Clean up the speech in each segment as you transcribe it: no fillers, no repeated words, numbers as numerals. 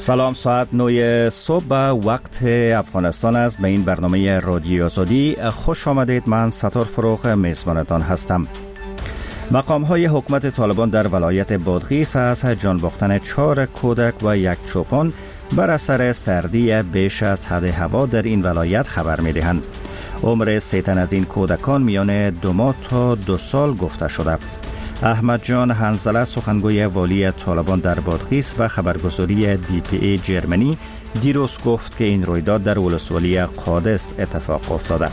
سلام، ساعت 9 صبح وقت افغانستان است. به این برنامه رادیوی آزادی خوش آمدید. من ستار فروغ میزبانتان هستم. مقام‌های حکومت طالبان در ولایت بادغیس از جان باختن 4 کودک و 1 چوپان بر اثر سردی بیش از حد هوا در این ولایت خبر می‌دهند. عمر 3 تن از این کودکان میان 2 ماه تا 2 سال گفته شده. احمد جان حنظله سخنگوی والی طالبان در بادغیس و خبرگزاری DPA جرمنی دیروز گفت که این رویداد در ولسوالی قادس اتفاق افتاده.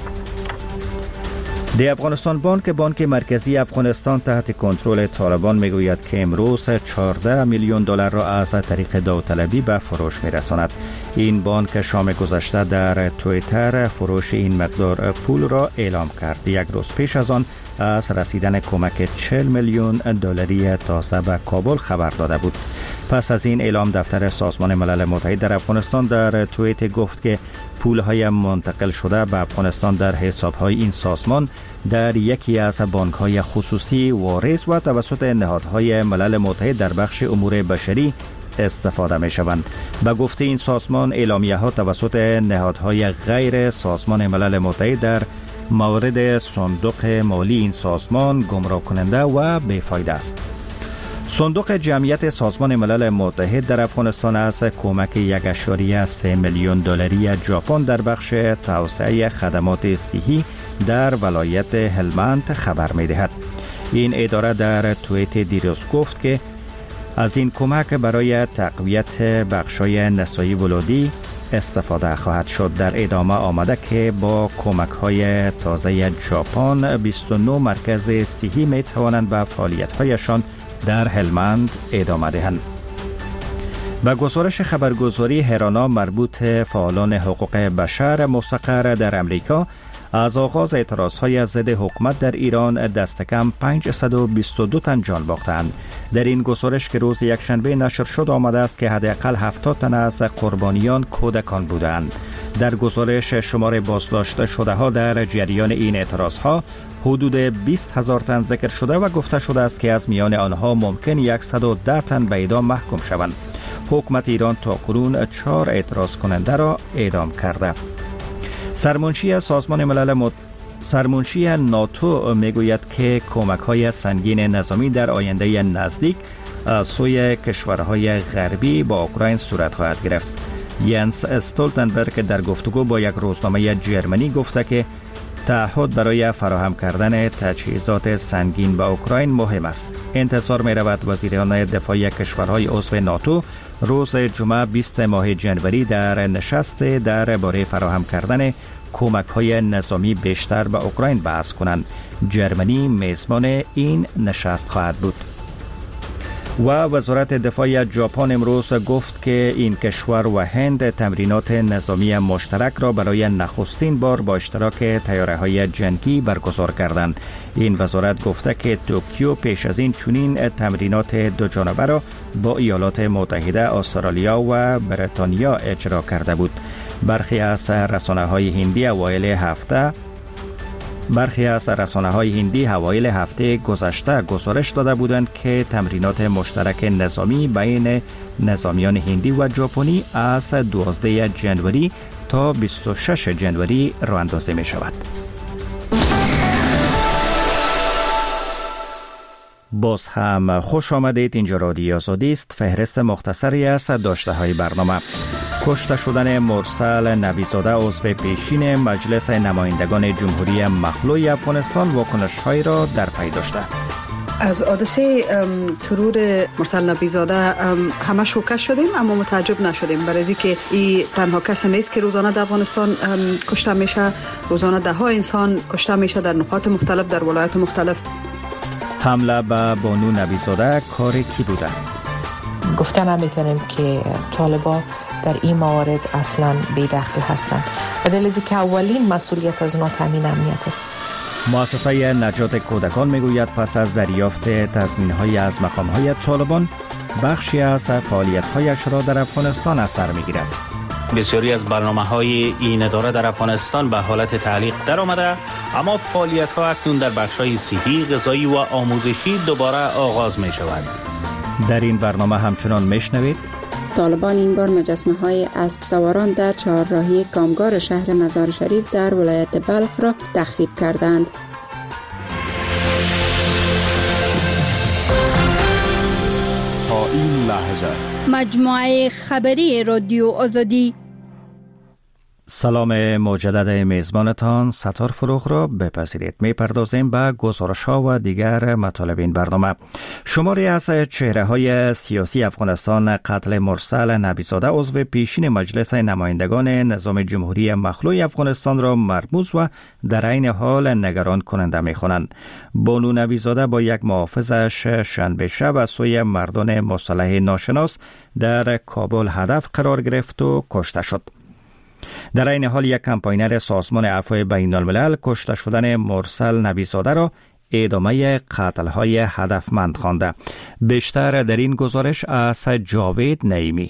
دی افغانستان بانک مرکزی افغانستان تحت کنترل طالبان میگوید که امروز 14 میلیون دلار را از طریق داوطلبی به فروش میرساند. این بانک شام گذشته در توییتر فروش این مقدار پول را اعلام کرد. 1 روز پیش از آن از رسیدن کمک 40 میلیون دلاری تازه به کابل خبر داده بود. پس از این اعلام دفتر سازمان ملل متحد در افغانستان در توییت گفت که پول‌های منتقل شده به افغانستان در حساب‌های این سازمان در یکی از بانک‌های خصوصی واریز و توسط نهادهای ملل متحد در بخش امور بشری استفاده می‌شوند. به گفته این سازمان، اعلامیه‌ها توسط نهادهای غیر سازمان ملل متحد در مورد صندوق مالی این سازمان گمراه کننده و بیفایده است. صندوق جمعیت سازمان ملل متحد در افغانستان از کمک 1.3 میلیون دلاری ژاپن در بخش توسعه خدمات صحی در ولایت هلمند خبر می‌دهد. این اداره در توییت دیروز گفت که از این کمک برای تقویت بخش‌های نسایی ولادی استفاده خواهد شد. در ادامه آمده که با کمک‌های تازه ژاپن 29 مرکز صحی می‌توانند به فعالیت‌هایشان در هلمند ادامه دهند. به گزارش خبرگزاری هرانا مربوط فعالان حقوق بشر مستقر در امریکا، از آغاز اعتراضهای ضد حکومت در ایران دست کم 522 تن جان باختند. در این گزارش که روز یکشنبه نشر شد آمده است که حداقل 70 تن از قربانیان کودکان بودند. در گزارش شمار بازداشته شده ها در جریان این اعتراضها حدود 20,000 تن ذکر شده و گفته شده است که از میان آنها ممکن 110 تن به اعدام محکوم شوند. حکومت ایران تاکنون 4 اعتراض کننده را اعدام کرده. سرمنشی ناتو میگوید که کمک‌های سنگین نظامی در آینده نزدیک از سوی کشورهای غربی با اوکراین صورت خواهد گرفت. ینس استولتنبرگ در گفتگو با یک روزنامه جرمنی گفته که تعهد برای فراهم کردن تجهیزات سنگین به اوکراین مهم است. انتظار می رود وزیران دفاعی کشورهای عضو ناتو روز جمعه 20 ماه جنوری در نشست درباره فراهم کردن کمک‌های نظامی بیشتر به اوکراین بحث کنند. جرمنی میزبان این نشست خواهد بود. و وزارت دفاع ژاپن امروز گفت که این کشور و هند تمرینات نظامی مشترک را برای نخستین بار با اشتراک طیاره‌های جنگی برگزار کردند. این وزارت گفته که توکیو پیش از این چنین تمرینات دو جانبه را با ایالات متحده، استرالیا و بریتانیا اجرا کرده بود. برخی از رسانه‌های هندی حوایل هفته گذشته گزارش داده بودند که تمرینات مشترک نظامی بین نظامیان هندی و ژاپنی از 12 جنوری تا 26 جنوری راه اندازی می شود. باز هم خوش آمدید. اینجا رادیوی آزادی است. فهرست مختصری از داشته های برنامه: کشته شدن مرسل نبیزاده عضو پیشین مجلس نمایندگان جمهوری مخلوع افغانستان واکنش‌هایی را در پی داشته. از حادثه ترور مرسل نبیزاده همه شوکه شدیم، اما متعجب نشدیم، برای اینکه این تنها کس نیست که روزانه در افغانستان کشته میشه. روزانه ده ها انسان کشته میشه در نقاط مختلف، در ولایات مختلف. حمله به بانو نبیزاده کار کی بوده؟ گفته نمیتونیم که طالبان در این موارد اصلا بی‌دخل هستند. به دلیل که اولین مسئولیت از اونها تامین امنیت است. مؤسسه نجات کودکان میگوید پس از دریافت تضمین‌های از مقام‌های طالبان، بخشی از فعالیت‌هایش را در افغانستان از سر می‌گیرد. بسیاری از برنامه‌های این اداره در افغانستان به حالت تعلیق در آمده، اما فعالیت‌ها اکنون در بخش‌های صحی، غذایی و آموزشی دوباره آغاز می‌شود. در این برنامه همچنان میشنوید طالبان این بار مجسمه‌های اسب سواران در چهارراهی کامگار شهر مزار شریف در ولایت بلخ را تخریب کردند. تا این لحظه مجموعه خبری رادیو آزادی. سلام مجدد میزبانتان ستار فروغ را بپذیرید. میپردازیم به گزارش ها و دیگر مطالب این برنامه. شماری از چهره های سیاسی افغانستان قتل مرسل نبیزاده عضو پیشین مجلس نمایندگان نظام جمهوری مخلوع افغانستان را مرموز و در عین حال نگران کننده میخوانند. بانو نبیزاده با یک محافظش شنبه شب از سوی مردان مسلح ناشناس در کابل هدف قرار گرفت و کشته شد. در این حال یک کمپاینر سازمان عفو بین الملل کشته شدن مرسل نبیزاده را ادامه قتل‌های هدفمند خوانده. بیشتر در این گزارش از جاوید نعیمی.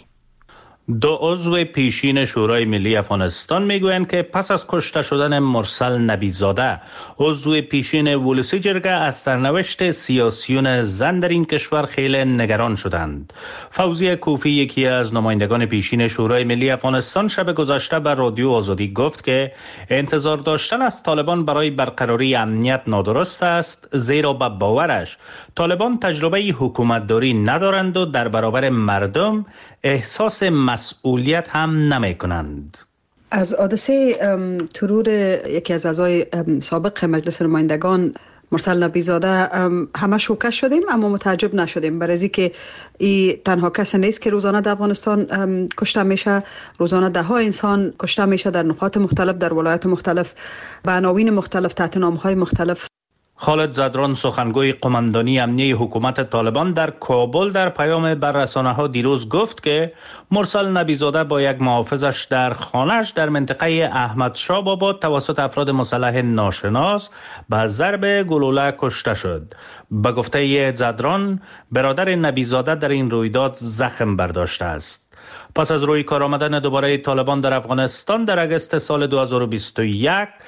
دو عضو پیشین شورای ملی افغانستان میگویند که پس از کشته شدن مرسل نبیزاده عضو پیشین ولسی جرگه از سرنوشت سیاسیون زن در این کشور خیلی نگران شدند. فوزیه کوفی یکی از نمایندگان پیشین شورای ملی افغانستان شب گذشته به رادیو آزادی گفت که انتظار داشتن از طالبان برای برقراری امنیت نادرست است، زیرا به باورش طالبان تجربه حکومتداری ندارند و در برابر مردم احساس مسئولیت هم نمی کنند. از حادثه ترور یکی از اعضای سابق مجلس نمایندگان مرسل نبیزاده همه شوکه شدیم، اما متعجب نشدیم، برای اینکه این تنها کس نیست که روزانه در افغانستان کشته میشه. روزانه ده ها انسان کشته میشه در نقاط مختلف، در ولایات مختلف، به عناوین مختلف، تحت نام‌های مختلف. خالد زدران سخنگوی قماندانی امنیه حکومت طالبان در کابل در پیام بر رسانه‌ها دیروز گفت که مرسل نبیزاده با یک محافظش در خانه‌اش در منطقه احمدشاه آباد توسط افراد مسلح ناشناس به ضرب گلوله کشته شد. به گفته زدران برادر نبیزاده در این رویداد زخم برداشته است. پس از روی کار آمدن دوباره طالبان در افغانستان در اگست سال 2021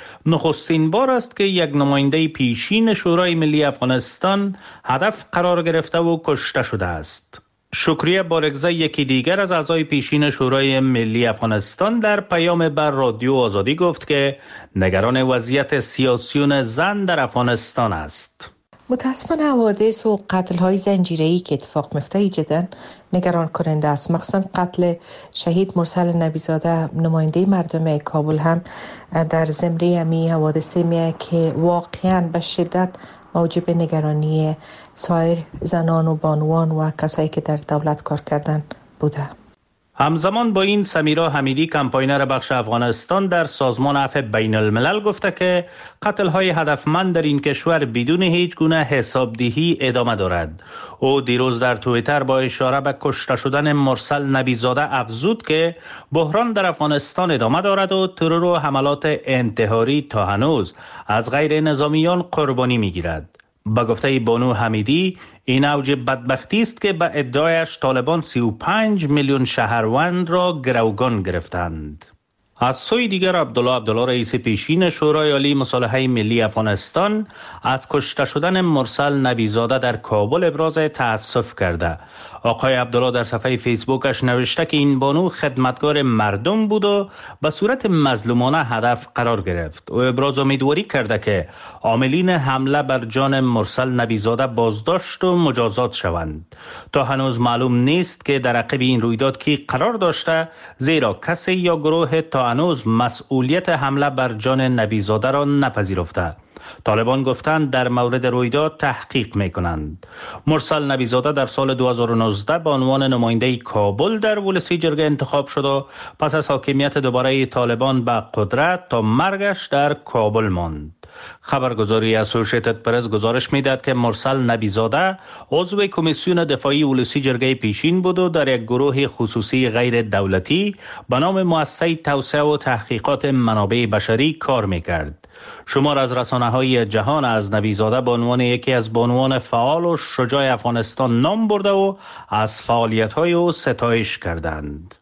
نخستین بار است که یک نماینده پیشین شورای ملی افغانستان هدف قرار گرفته و کشته شده است. شکریه بارگزه یکی دیگر از اعضای پیشین شورای ملی افغانستان در پیام بر رادیو آزادی گفت که نگران وضعیت سیاسیون زن در افغانستان است. متاسفانه حوادث و قتل‌های زنجیره‌ای که اتفاق میفته جدا نگران کننده است. مخصوصا قتل شهید مرسل نبیزاده نماینده مردم کابل هم در زمره همی حوادثی میه که واقعا به شدت موجب نگرانی سایر زنان و بانوان و کسایی که در دولت کار کردن بوده. همزمان با این سمیرا حمیدی کمپاینر بخش افغانستان در سازمان عفو بین الملل گفته که قتل‌های هدفمند در این کشور بدون هیچ گونه حسابدهی ادامه دارد. او دیروز در توییتر با اشاره به کشته شدن مرسل نبیزاده افزود که بحران در افغانستان ادامه دارد و ترور و حملات انتحاری تا هنوز از غیر نظامیان قربانی می‌گیرد. با گفته بانو حمیدی این اوج بدبختی است که به ادعایش طالبان 35 میلیون شهروند را گروگان گرفتند. از سوی دیگر عبدالله رئیس پیشین شورای عالی مصالحه ملی افغانستان از کشته شدن مرسل نبیزاده در کابل ابراز تأسف کرده. آقای عبدالله در صفحه فیسبوکش نوشته که این بانو خدمتگار مردم بود و به صورت مظلومانه هدف قرار گرفت. او ابراز امیدواری کرده که عاملین حمله بر جان مرسل نبیزاده بازداشت و مجازات شوند. تا هنوز معلوم نیست که در عقب این رویداد کی قرار داشته، زیرا کسی یا گروه تا هنوز مسئولیت حمله بر جان نبیزاده را نپذیرفته. طالبان گفتند در مورد رویداد تحقیق میکنند. مرسل نبیزاده در سال 2019 به عنوان نماینده کابل در ولسی جرگه انتخاب شد و پس از حاکمیت دوباره طالبان به قدرت تا مرگش در کابل ماند. خبرگزاری اسوسییتد پرس گزارش میداد که مرسل نبیزاده عضو کمیسیون دفاعی ولسی جرگه پیشین بود و در یک گروه خصوصی غیر دولتی به نام مؤسسه توسعه و تحقیقات منابع بشری کار میکرد. شمار از رسانه‌های جهان از نبیزاده به عنوان یکی از بانوان فعال و شجاع افغانستان نام برده و از فعالیت‌های او ستایش کردند.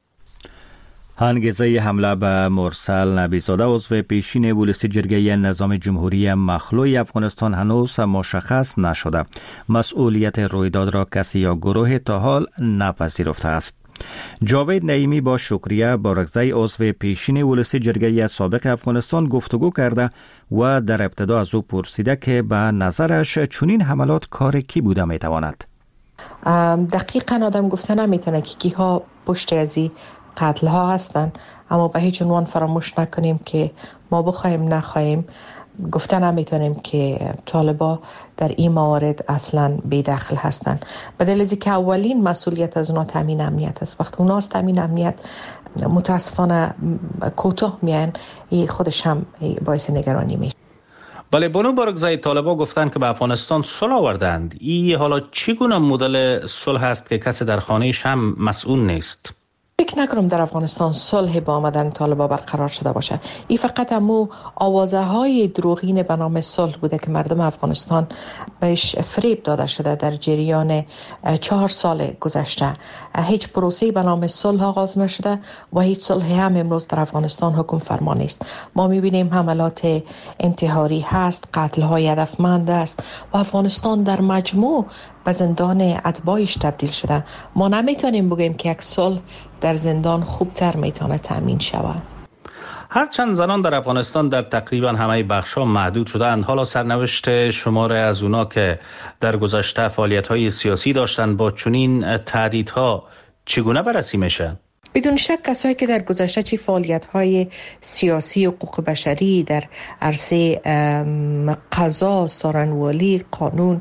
انگیزه حمله به مرسل نبیزاده عضو پیشین ولسی جرگه نظام جمهوری مخلوع افغانستان هنوز مشخص نشده. مسئولیت رویداد را کسی یا گروه تا حال نپذیرفته است. جاوید نعیمی با شکریه بارکزی عضو پیشین ولسی جرگه سابق افغانستان گفتگو کرده و در ابتدا از او پرسیده که به نظرش چنین حملات کار کی بوده میتواند؟ دقیقاً آدم گفته نمیتونه که کیها پشت از این قتل ها هستن، اما به هیچ عنوان فراموش نکنیم که ما بخوایم نخواهیم گفته نمیتونیم که طالبا در این موارد اصلا بی‌دخل هستن. به دلیل اینکه اولین مسئولیت از اونا تامین امنیت است. وقتی اونا از تامین امنیت متاسفانه کوتاه میان، خودش هم باعث نگرانی میشه. بله، بانو بارکزی، طالبا گفتن که به افغانستان صلح آوردند. این حالا چگونه مدل صلح است که کسی در خانه‌اش هم مسئول نیست؟ فکر نکنم در افغانستان صلح با آمدن طالبا برقرار شده باشه. این فقط همو آوازه های دروغین به نام صلح بوده که مردم افغانستان بهش فریب داده شده. در جریان 4 سال گذشته هیچ پروسه‌ای به نام صلح آغاز نشده و هیچ صلحی هم امروز در افغانستان حکم فرما نیست. ما می‌بینیم حملات انتحاری هست، قتل های هدفمند است و افغانستان در مجموع به زندان اتباعش تبدیل شده. ما نمیتونیم بگیم که یک صلح در زندان خوبتر میتونه تامین شود. هرچند زنان در افغانستان در تقریبا همه بخش‌ها محدود شدند، حالا سرنوشت شمار از اونا که در گذشته فعالیت‌های سیاسی داشتند با چنین تهدیدها چگونه بررسی میشه؟ بدون شک کسایی که در گذشته چی فعالیت‌های سیاسی و حقوق بشری در عرصه قضا، سارنوالی، قانون،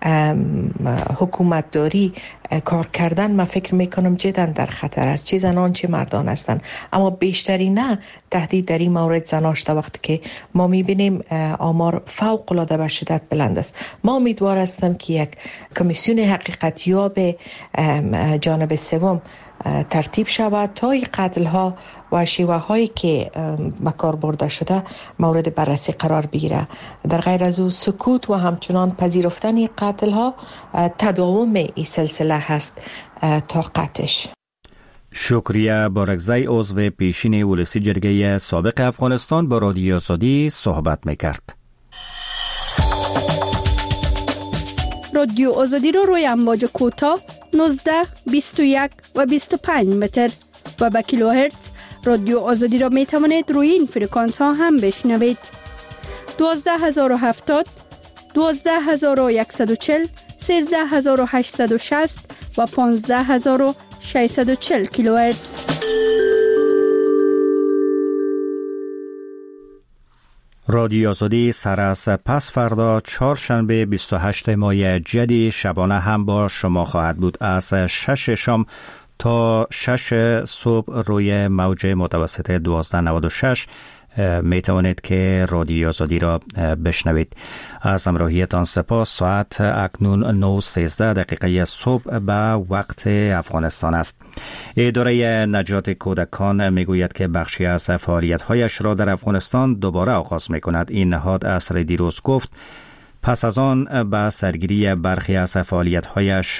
حکومتداری کار کردن، من فکر میکنم جدا در خطر است. چه زنان چه مردان هستند، اما بیشتری نه تهدید در این مورد زناشته، وقتی که ما میبینیم آمار فوق العاده به شدت بلند است. ما امیدوار هستم که یک کمیسیون حقیقتیاب جانب سوم ترتیب شود تا این قتل ها و شیوه هایی که به کار برده شده مورد بررسی قرار بگیره. در غیر از او سکوت و همچنان پذیرفتن این قتل ها تداوم این سلسله هست تا قطعش. شکریه بارکزی عضو پیشین ولسی جرگه سابق افغانستان با رادیو آزادی صحبت میکرد. رادیو آزادی رو روی امواج کوتاه 19، 21 و 25 متر و به کیلوهرتز رادیو آزادی را می توانید روی این فرکانس ها هم بشنوید. 12070، 12140، 13860 و 15640 کیلوهرتز. رادیو آزادی سر از پس فردا چهارشنبه 28 ماه جدی شبانه هم با شما خواهد بود. از 6 شام تا 6 صبح روی موج متوسط 1296 می توانید که رادیو آزادی را بشنوید. از همراهیتان سپاس. ساعت اکنون 9:13 صبح به وقت افغانستان است. اداره نجات کودکان می گوید که بخشی از فعالیت‌هایش را در افغانستان دوباره آغاز می کند. این نهاد عصر دیروز گفت پس از آن به سرگیری برخی از فعالیت‌هایش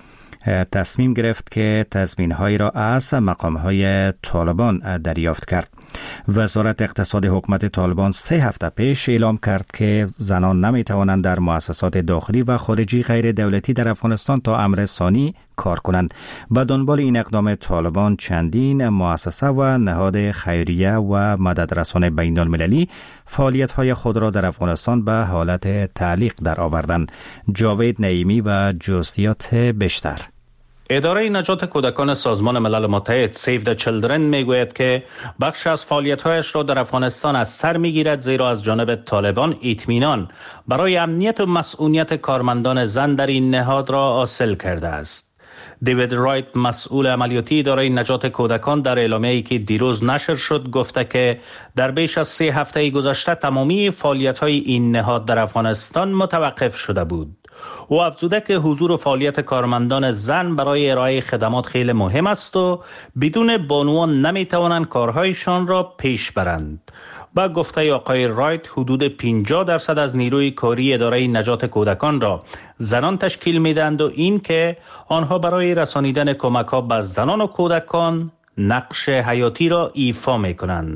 تصمیم گرفت که تضمین‌هایی را از مقام‌های طالبان دریافت کرد. وزارت اقتصاد حکومت طالبان 3 هفته پیش اعلام کرد که زنان نمی‌توانند در مؤسسات داخلی و خارجی غیر دولتی در افغانستان تا امر ثانی کار کنند. به دنبال این اقدام طالبان چندین مؤسسه و نهاد خیریه و مددرسان بین‌المللی فعالیت‌های خود را در افغانستان به حالت تعلیق درآوردند. جاوید نعیمی و جزئیات بیشتر. اداره نجات کودکان سازمان ملل متحد سیو د چیلدرن میگوید که بخش از فعالیت‌هایش را در افغانستان از سر میگیرد، زیرا از جانب طالبان اطمینان برای امنیت و مسئولیت کارمندان زن در این نهاد را حاصل کرده است. دیوید رایت، مسئول عملیاتی اداره نجات کودکان، در اعلامیه‌ای که دیروز نشر شد گفته که در بیش از 3 هفته گذشته تمامی فعالیت‌های این نهاد در افغانستان متوقف شده بود. او افزوده که حضور و فعالیت کارمندان زن برای ارائه خدمات خیلی مهم است و بدون بانوان نمیتوانند کارهایشان را پیش برند. با گفته آقای رایت، حدود 50% از نیروی کاری اداره نجات کودکان را زنان تشکیل میدند و این که آنها برای رسانیدن کمک‌ها به زنان و کودکان نقش حیاتی را ایفا میکنند.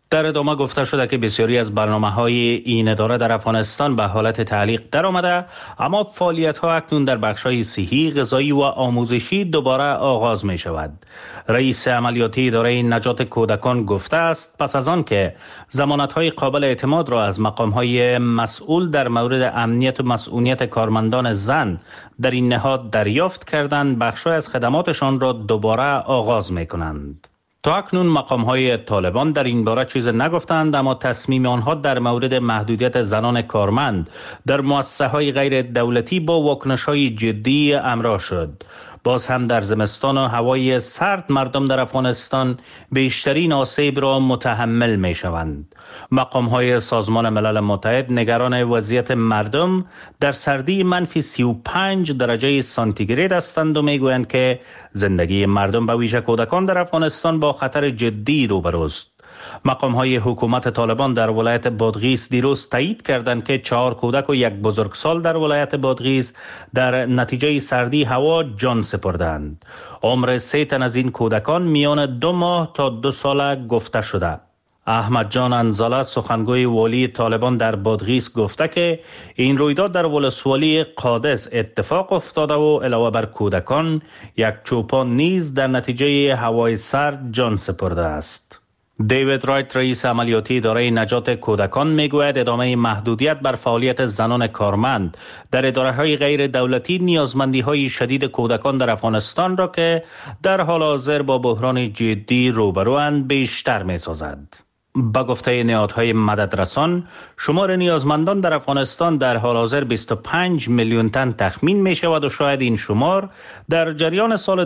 در ادامه گفته شده که بسیاری از برنامه‌های این اداره در افغانستان به حالت تعلیق در آمده، اما فعالیت‌ها اکنون در بخش‌های صحی، غذایی و آموزشی دوباره آغاز می‌شود. رئیس عملیاتی اداره نجات کودکان گفته است پس از آن که ضمانت‌های قابل اعتماد را از مقام‌های مسئول در مورد امنیت و مسئولیت کارمندان زن در این نهاد دریافت کردند، بخش‌های از خدماتشان را دوباره آغاز می‌کنند. تا اکنون مقام‌های طالبان در این باره چیز نگفتند، اما تصمیم آنها در مورد محدودیت زنان کارمند در مؤسسه‌های غیر دولتی با واکنش‌های جدی همراه شد. باز هم در زمستان و هوای سرد مردم در افغانستان بیشترین آسیب را متحمل می شوند. مقام‌های سازمان ملل متحد نگران وضعیت مردم در سردی منفی 35 درجه سانتیگراد هستند و می گویند که زندگی مردم به ویژه کودکان در افغانستان با خطر جدی روبروست. مقام‌های حکومت طالبان در ولایت بادغیس دیروز تایید کردند که 4 کودک و 1 بزرگسال در ولایت بادغیس در نتیجه سردی هوا جان سپردند. عمر 3 تن از این کودکان میان 2 ماه تا 2 ساله گفته شده. احمد جان انزاله سخنگوی والی طالبان در بادغیس گفته که این رویداد در ولسوالی قادس اتفاق افتاده و علاوه بر کودکان 1 چوپان نیز در نتیجه هوای سرد جان سپرده است. دیوید رایت رئیس عملیاتی اداره نجات کودکان میگوید ادامه محدودیت بر فعالیت زنان کارمند در اداره‌های غیر دولتی نیازمندی‌های شدید کودکان در افغانستان را که در حال حاضر با بحران جدی روبروند بیشتر می‌سازد. با گفته نهادهای مددرسان، شمار نیازمندان در افغانستان در حال حاضر 25 میلیون تن تخمین می شود و شاید این شمار در جریان سال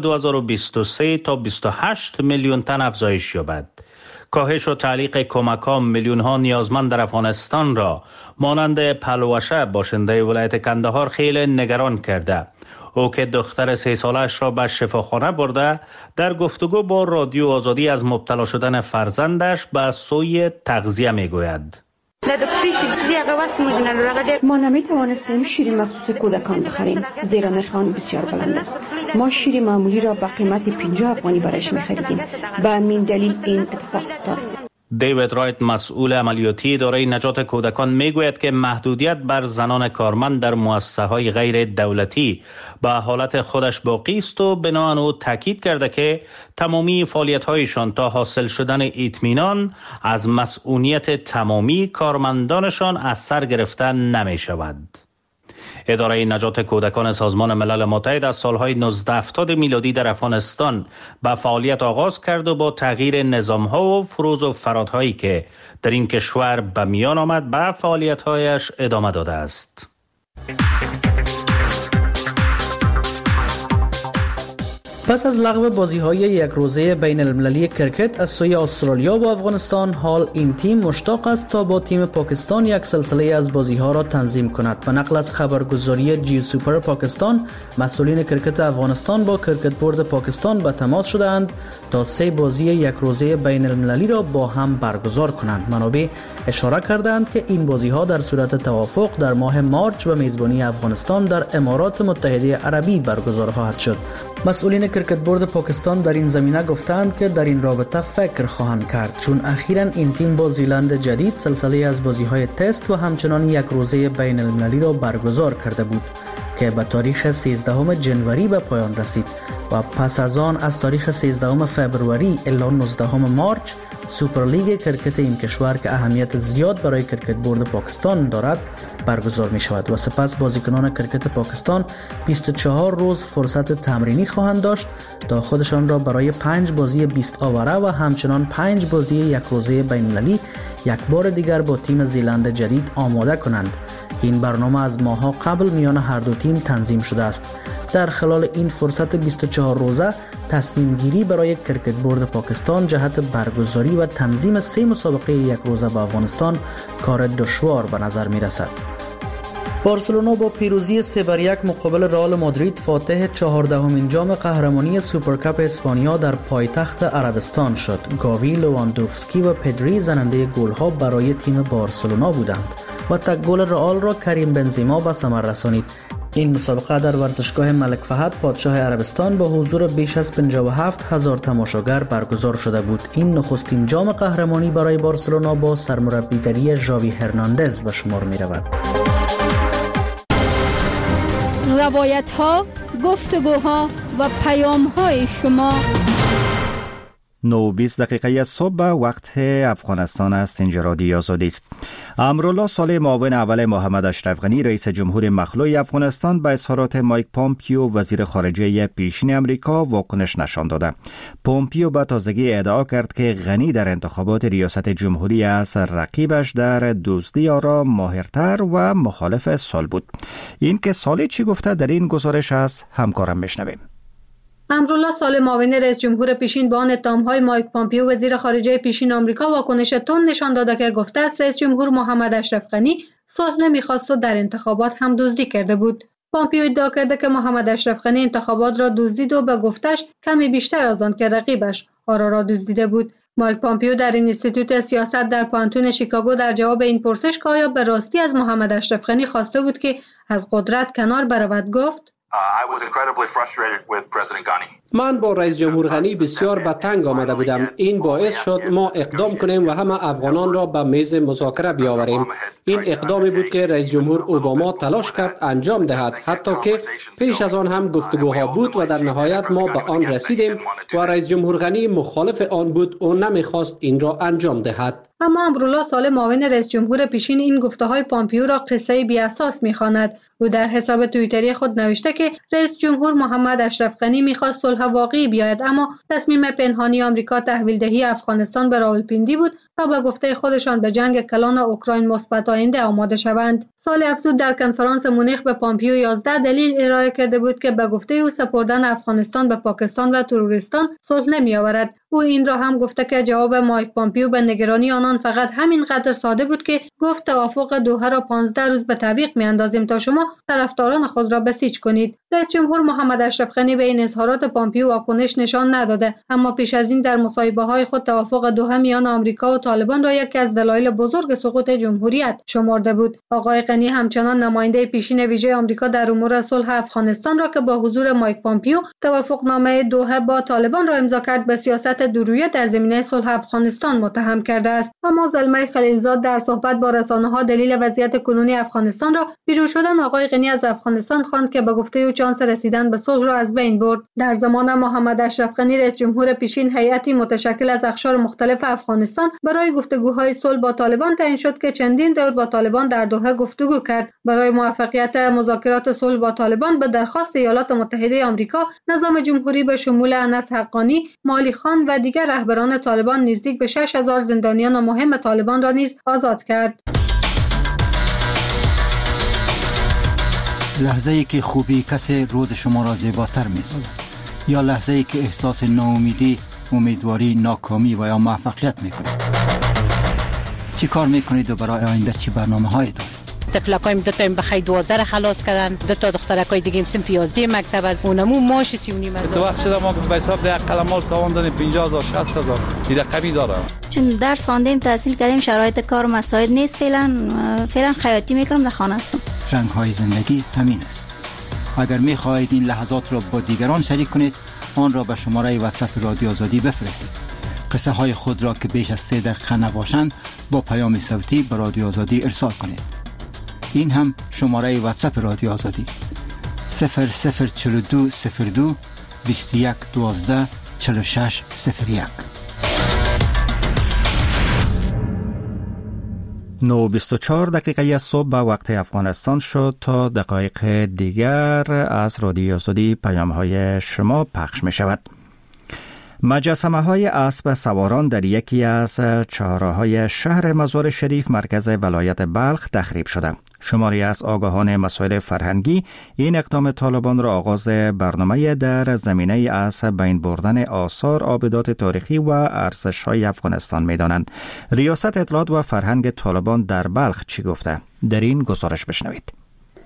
2023 تا 28 میلیون تن افزایش یابد. کاهش و تعلیق کمک‌ها میلیون‌ها نیازمند در افغانستان را مانند پلوشه باشنده ولایت کندهار خیلی نگران کرده. او که دختر 3 سالش را به شفاخانه برده، در گفتگو با رادیو آزادی از مبتلا شدن فرزندش به سوی تغذیه میگوید. ما نمی توانستیم شیر مخصوص کودکان بخریم زیرا نرخ آن بسیار بلند است. ما شیر معمولی را به قیمت 50 افغانی برایش می خریدیم. به همین دلیل این اتفاق افتاد. دیوید رایت مسئول عملیاتی اداره نجات کودکان میگوید که محدودیت بر زنان کارمند در مؤسسه‌های غیر دولتی به حالت خودش باقی است و بنابراین او تاکید کرده که تمامی فعالیت‌هایشان تا حاصل شدن اطمینان از مسئولیت تمامی کارمندانشان از سر گرفته نمی‌شود. اداره نجات کودکان سازمان ملل متحد از سالهای 1970 میلادی در افغانستان به فعالیت آغاز کرد و با تغییر نظام‌ها و فروز و فرادهایی که در این کشور به میان آمد به فعالیت‌هایش ادامه داده است. پس از لغو بازی‌های 1 روزه بین المللی کرکت از سوی استرالیا و افغانستان، حال این تیم مشتاق است تا با تیم پاکستان یک سلسله از بازی‌ها را تنظیم کند. به نقل از خبرگزاری جی سوپر پاکستان، مسئولین کرکت افغانستان با کرکت بورد پاکستان به تماس شدند تا 3 بازی 1 روزه بین المللی را با هم برگزار کنند. منابع اشاره کردند که این بازی‌ها در صورت توافق در ماه مارچ به میزبانی افغانستان در امارات متحده عربی برگزار خواهد شد. مسئولین کرکت بورد پاکستان در این زمینه گفتند که در این رابطه فکر خواهند کرد، چون اخیراً این تیم با زیلند جدید سلسله از بازی‌های تست و همچنان 1 روزه بین المللی را برگزار کرده بود که به تاریخ 13 جنوری به پایان رسید و پس از آن از تاریخ 13 فوریه الی 19 مارچ سوپرلیگ کرکت این کشور که اهمیت زیاد برای کرکت بورد پاکستان دارد برگزار می شود و سپس بازیکنان کرکت پاکستان 24 روز فرصت تمرینی خواهند داشت تا خودشان را برای 5 بازی 20 آوره و همچنان 5 بازی 1 روزه بین المللی یک بار دیگر با تیم زیلند جدید آماده کنند که این برنامه از ماه‌ها قبل میان هر دو تیم تنظیم شده است. در خلال این فرصت 24 روزه تصمیم گیری برای کرکت بورد پاکستان جهت برگزاری و تنظیم 3 مسابقه 1 روزه با افغانستان کار دشوار به نظر می رسد. بارسلونا با پیروزی 3-1 مقابل رئال مادرید فاتح 14مین جام قهرمانی سوپرکاپ اسپانیا در پایتخت عربستان شد. گاوی، لواندوفسکی و پدری زننده گل‌ها برای تیم بارسلونا بودند و تک گل رئال را کریم بنزما به ثمر رسانید. این مسابقه در ورزشگاه ملک فهد پادشاه عربستان با حضور بیش از 57,000 تماشاگر برگزار شده بود. این نخستین جام قهرمانی برای بارسلونا با سرمربیگری ژاوی هرناندز به شمار می رود. روایت ها، گفتگوها و پیام های شما. 9:20 دقیقه صبح وقت افغانستان است. اینجا رادیو آزادی است. امرالله صالح معاون اول محمد اشرف غنی رئیس جمهور مخلوع افغانستان به اظهارات مایک پومپیو وزیر خارجه پیشین امریکا واکنش نشان داده. پومپیو به تازگی ادعا کرد که غنی در انتخابات ریاست جمهوری از رقیبش در دزدی آرا ماهرتر و مخالف صلح بود. این که صالح چی گفته در این گزارش است، همکارم میشنویم. امرالله صالح معاون رئیس جمهور پیشین با آن اتهام‌های مایک پومپیو وزیر خارجه پیشین آمریکا واکنش تند نشان داده که گفته است رئیس جمهور محمد اشرف غنی صلح نمی‌خواست و در انتخابات هم دزدی کرده بود. پومپیو ادعا کرده که محمد اشرف غنی انتخابات را دزدید و به گفتش کمی بیشتر از آن که رقیبش آرا را دزدیده بود. مایک پومپیو در اینستیتوت سیاست در پانتون شیکاگو در جواب این پرسش که آیا به راستی از محمد اشرف غنی خواسته بود که از قدرت کنار برود گفت: من با رئیس جمهور غنی بسیار به تنگ آمده بودم. این باعث شد ما اقدام کنیم و همه افغانان را به میز مذاکره بیاوریم. این اقدامی بود که رئیس جمهور اوباما تلاش کرد انجام دهد، حتی که پیش از آن هم گفتگوها بود و در نهایت ما به آن رسیدیم و رئیس جمهور غنی مخالف آن بود و نمیخواست این را انجام دهد. اما امرالله صالح معاون رئیس جمهور پیشین این گفته‌های پومپیو را قصه بی اساس می‌خواند. او در حساب توییتری خود نوشته که رئیس جمهور محمد اشرف غنی می‌خواست صلح واقعی بیاید، اما تصمیم پنهانی آمریکا تحویل دهی افغانستان به راولپیندی بود تا به گفته خودشان به جنگ کلان اوکراین مثبت آینده آماده شوند. صالح افزود در کنفرانس مونیخ به پومپیو 11 دلیل ارائه کرده بود که به گفته او سپردن افغانستان به پاکستان و تروریستان صلح نمی‌آورد. او این را هم گفته که جواب مایک پومپیو به نگرانی آنان فقط همین قدر ساده بود که گفت توافق دوحه را 15 روز به تعویق می‌اندازیم تا شما طرفداران خود را بسیج کنید. رئیس جمهور محمد اشرف غنی به این اظهارات پومپیو واکنش نشان نداده، اما پیش از این در مصاحبه‌های خود توافق دوحه میان آمریکا و طالبان را یکی از دلایل بزرگ سقوط جمهوریت شمرده بود. آقای غنی همچنان نماینده پیشین ویژه آمریکا در امور صلح افغانستان را که با حضور مایک پومپیو توافقنامه دوحه با طالبان را امضا کرد به سیاست دورویه در زمینه صلح افغانستان متهم کرده است. اما زلمه خلیلزاد در صحبت با رسانه‌ها دلیل وضعیت کنونی افغانستان را بیرون شدن آقای غنی از افغانستان خواند که به گفته او چانس رسیدن به صلح را از بین برد. در زمان محمد اشرف غنی رئیس جمهور پیشین هیئتی متشکل از اقشار مختلف افغانستان برای گفتگوهای صلح با طالبان تعیین شد که چندین دور با طالبان در دوحه گفتگو کرد. برای موفقیت مذاکرات صلح با طالبان به درخواست ایالات متحده آمریکا، نظام جمهوری به شمول انس حقانی، مالی خان و دیگر رهبران طالبان نزدیک به 6,000 زندانیان مهم طالبان را نیز آزاد کرد. لحظه‌ای که خوبی کسی روز شما را زیباتر می‌سازد، یا لحظه‌ای که احساس ناامیدی، امیدواری، ناکامی و یا موفقیت می‌کنید. چی کار می‌کنید و برای آینده چی برنامه‌هایی دارید؟ طفلکایم دو تا بخای 12 را خلاص کردن، دو تا دخترکای دیگه هم صنف 11 مکتب از اونمو ماش 39 هزار. تو وقت شده ما به حساب ده قلمال تاوان دادیم 50,000 60,000 دیگه کمی داره. چون درس خواندیم تحصیل کردیم شرایط کار و مسائل نیست، فعلا خیاطی میکنم در خانه هستم. رنگ‌های زندگی همین است. اگر می‌خواهید این لحظات را با دیگران شریک کنید، آن را به شماره واتساپ رادیو آزادی بفرستید. قصه های خود را که بیش از 3 دقیقه نباشند با پیام صوتی به رادیو آزادی ارسال کنید. این هم شماره واتساپ رادیو آزادی 0042 02 21 12 46 01. 9:24 دقیقه صبح به وقت افغانستان شد. تا دقایق دیگر از رادیو آزادی پیام‌های شما پخش می شود. مجسمه های اسب سواران در یکی از چهارراه‌های شهر مزار شریف مرکز ولایت بلخ تخریب شده. شماری از آگاهان مسائل فرهنگی این اقدام طالبان را آغاز برنامه در زمینه از بین بردن آثار آبدات تاریخی و ارزش‌های افغانستان می‌دانند. ریاست اطلاعات و فرهنگ طالبان در بلخ چی گفته؟ در این گزارش بشنوید.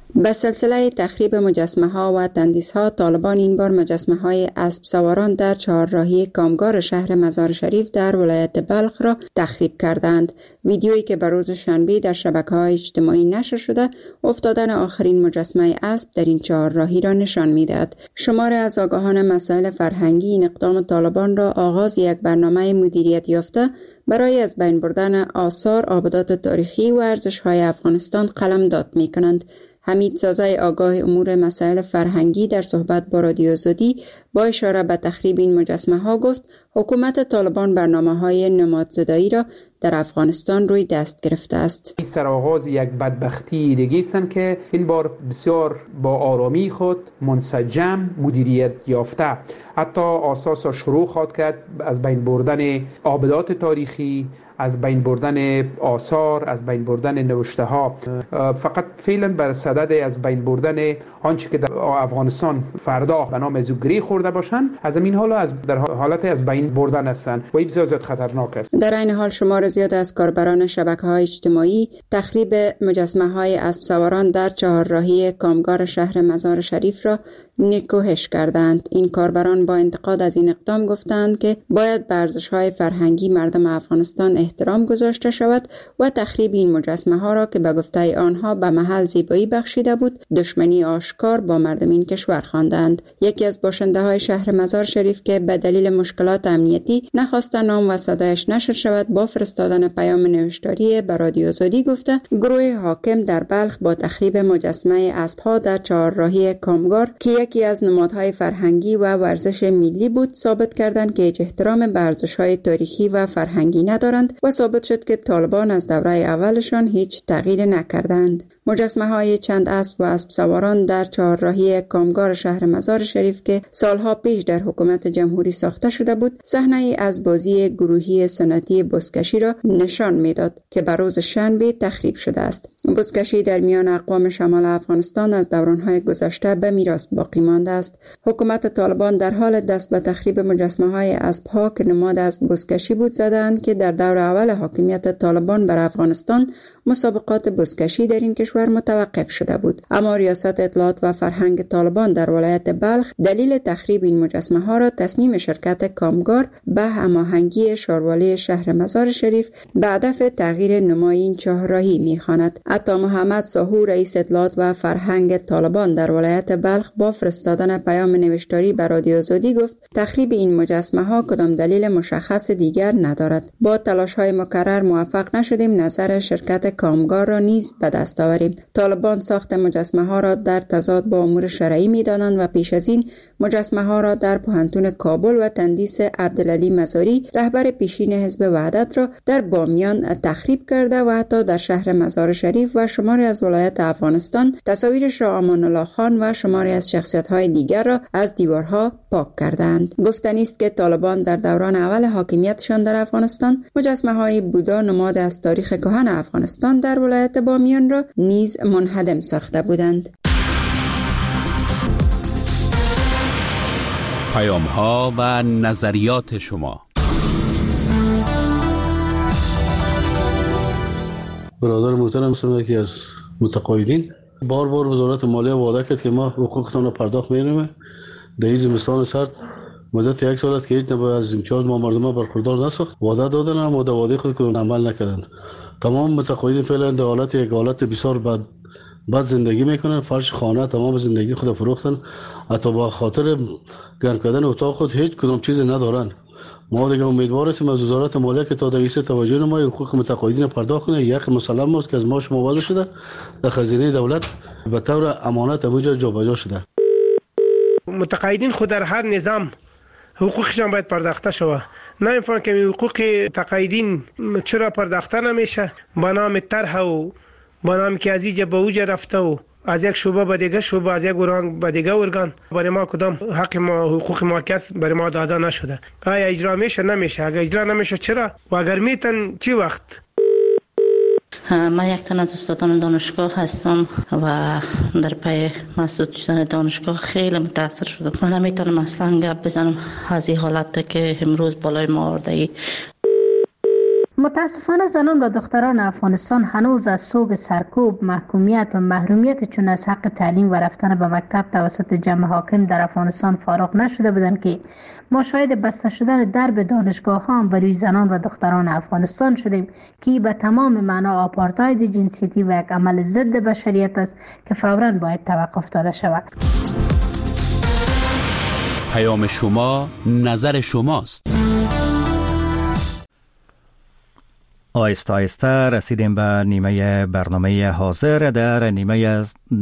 به سلسله تخریب مجسمه ها و تندیس ها، طالبان این بار مجسمه های اسب سواران در چهارراهی کامگار شهر مزار شریف در ولایت بلخ را تخریب کردند. ویدیویی که به روز شنبه در شبکه‌های اجتماعی نشر شده، افتادن آخرین مجسمه اسب در این چهارراهی را نشان می‌دهد. شماری از آگاهان مسائل فرهنگی این اقدام طالبان را آغاز یک برنامه مدیریت یافته برای از بین بردن آثار، آبادات تاریخی و ارزش‌های افغانستان قلمداد می‌کنند. حمید سازای آگاه امور مسائل فرهنگی در صحبت با رادیو آزادی با اشاره به تخریب این مجسمه ها گفت حکومت طالبان برنامه‌های نمادزدایی را در افغانستان روی دست گرفته است. این سرآغاز یک بدبختی دیگه است که این بار بسیار با آرامی خود منسجم مدیریت یافته، حتی اساس شروع خواهد کرد از بین بردن آبادات تاریخی، از بین بردن آثار، از بین بردن نوشته ها. فقط فعلا بر صدد از بین بردن آنچه که در افغانستان فردا به نام زوگری خورده باشند، از این حالا در حالت از بین بردن هستند و این بسیار زیاد خطرناک است. در این حال شمار زیاد از کاربران شبکه‌های اجتماعی تخریب مجسمه‌های اسب سواران در چهارراهی کامگار شهر مزار شریف را نکوهش کردند. این کاربران با انتقاد از این اقدام گفتند که باید به ارزش‌های فرهنگی مردم افغانستان احترام گذاشته شود و تخریب این مجسمه ها را که به گفته آنها به محل زیبایی بخشیده بود دشمنی آشکار با مردم این کشور خواندند. یکی از باشنده های شهر مزار شریف که به دلیل مشکلات امنیتی نخواسته نام و صدایش نشر شود با فرستادن پیام نوشتاری به رادیو آزادی گفته گروه حاکم در بلخ با تخریب مجسمه اسب‌ها در چهارراهی کامگار که یکی از نمادهای فرهنگی و ورزش ملی بود ثابت کردند که هیچ احترام به ارزش‌های تاریخی و فرهنگی ندارند و ثابت شد که طالبان از دوره اولشان هیچ تغییر نکردند. مجسمه های چند اسب و اسب سواران در چهارراهی کامگار شهر مزار شریف که سالها پیش در حکومت جمهوری ساخته شده بود، صحنه‌ای از بازی گروهی سنتی بزکشی را نشان میداد که به روز شنبه تخریب شده است. بزکشی در میان اقوام شمال افغانستان از دوران‌های گذشته به میراث باقی مانده است. حکومت طالبان در حال دست به تخریب مجسمه‌های اسب‌ها که نماد از بزکشی بود زدند که در دور اول حاکمیت طالبان بر افغانستان مسابقات بزکشی در این کشور متوقف شده بود. اما ریاست اطلاعات و فرهنگ طالبان در ولایت بلخ دلیل تخریب این مجسمه ها را تصمیم شرکت کامگار به هماهنگی شاروالی شهر مزار شریف به هدف تغییر نمای این چهارراهی می‌خواند. عطا محمد ساهو رئیس اطلاعات و فرهنگ طالبان در ولایت بلخ با فرستادن پیام نوشتاری به رادیو آزادی گفت تخریب این مجسمه ها کدام دلیل مشخص دیگر ندارد. با تلاش های مکرر موفق نشدیم نظر شرکت کامگار را نیز به دست آوریم. طالبان ساخت مجسمه ها را در تضاد با امور شرعی می‌دانند و پیش از این مجسمه ها را در پوهنتون کابل و تندیس عبدالعلی مزاری رهبر پیشین حزب وحدت را در بامیان تخریب کرده و حتی در شهر مزار شریف و شماری از ولایت افغانستان تصاویر شاه امان الله خان و شماری از شخصیت‌های دیگر را از دیوارها پاک کردند. گفتنی است که طالبان در دوران اول حاکمیتشان در افغانستان مجسمه‌های بودا نماد از تاریخ کهن افغانستان در ولایت بامیان را نیز منهدم ساخته بودند. پیام‌ها و نظریات شما. برادر محترم هستم یکی از متقاعدین. بار وزارت مالیه وعده کرد که ما حقوقتون را پرداخت می‌کنیم. در این زمستان سرد مدت 1 سال است که هیچ نوع از امتیاز ما مردم برخوردار نساخت. وعده دادن اما در وعده خود کدام عمل نکردند. تمام متقاعدین فعلا در حالت بسیار بد زندگی میکنن. فرش خانه تمام زندگی خود فروختن. حتی با خاطر گرم کردن اتاق خود هیچ کدام چیز ندارن. ما دیگه امیدوار هستیم از وزارت مالیه که تا دیگه توجه نماید حقوق متقاعدین پرداخت کنه. یک مسلم است که از ما شما وعده شده در خزینه دولت به طور امانت اونجا جابجا شده. متقاعدین خود در هر نظام حقوقشان باید پرداخته شود. نه اینفان که حقوق تقاعدین چرا پرداخته نمیشه با نام طرح و با نام که از اینجا به اوجا رفته و از یک شعبه به دیگه شعبه، از یک ارگان به دیگه ارگان برای ما کدام حق ما حقوق ما کس برای ما داده نشده. آیا اجرا میشه؟ نمیشه. اگر اجرا نمیشه چرا؟ و اگر میتن چی وقت؟ من یک تن از استادان دانشگاه هستم و در پی مسدود شدن دانشگاه خیلی متاثر شدم. من نمیتونم اصلا گپ بزنم از این حالت که امروز بالای ما آورده. متاسفانه زنان و دختران افغانستان هنوز از سوگ سرکوب، محکومیت و محرومیت چون از حق تعلیم و رفتن به مکتب توسط جمع حاکم در افغانستان فارغ نشده بودند که ما شاهد بسته شدن درب دانشگاه ها هم بروی زنان و دختران افغانستان شدیم که به تمام معنا آپارتاید جنسیتی و یک عمل ضد بشریت است که فوراً باید توقف داده شود. پیام شما، نظر شماست. آهسته آهسته رسیدیم به نیمه برنامه حاضر. در نیمه